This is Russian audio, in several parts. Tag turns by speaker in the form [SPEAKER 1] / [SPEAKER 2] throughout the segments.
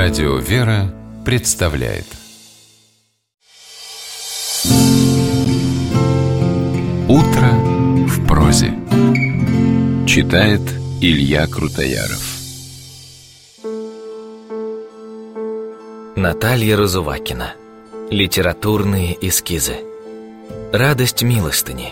[SPEAKER 1] Радио «Вера» представляет «Утро в прозе». Читает Илья Крутояров.
[SPEAKER 2] Наталья Разувакина. Литературные эскизы. Радость милостыни.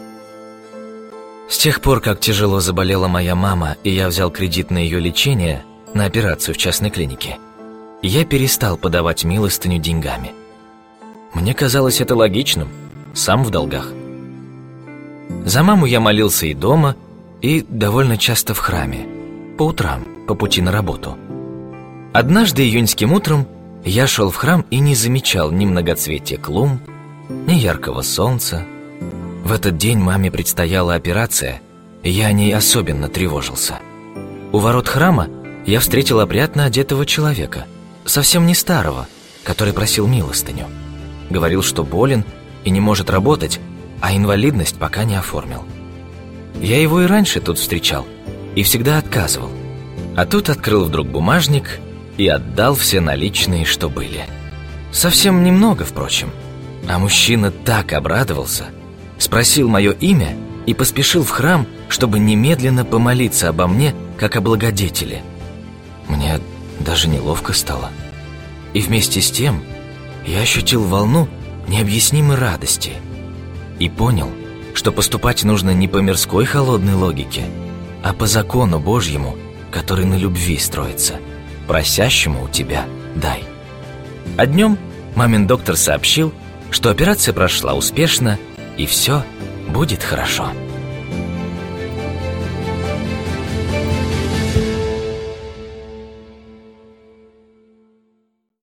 [SPEAKER 2] С тех пор, как тяжело заболела моя мама, и я взял кредит на ее лечение, на операцию в частной клинике, я перестал подавать милостыню деньгами. Мне казалось это логичным, сам в долгах. За маму я молился и дома, и довольно часто в храме, по утрам, по пути на работу. Однажды июньским утром я шел в храм и не замечал ни многоцветия клумб, ни яркого солнца. В этот день маме предстояла операция, и я о ней особенно тревожился. У ворот храма я встретил опрятно одетого человека, совсем не старого, который просил милостыню. Говорил, что болен и не может работать, а инвалидность пока не оформил. Я его и раньше тут встречал, и всегда отказывал. А тут открыл вдруг бумажник и отдал все наличные, что были. Совсем немного, впрочем. А мужчина так обрадовался, спросил мое имя и поспешил в храм, чтобы немедленно помолиться обо мне, как о благодетеле. Мне даже неловко стало. И вместе с тем я ощутил волну необъяснимой радости и понял, что поступать нужно не по мирской холодной логике, а по закону Божьему, который на любви строится. Просящему у тебя дай. А днем мамин доктор сообщил, что операция прошла успешно, и все будет хорошо.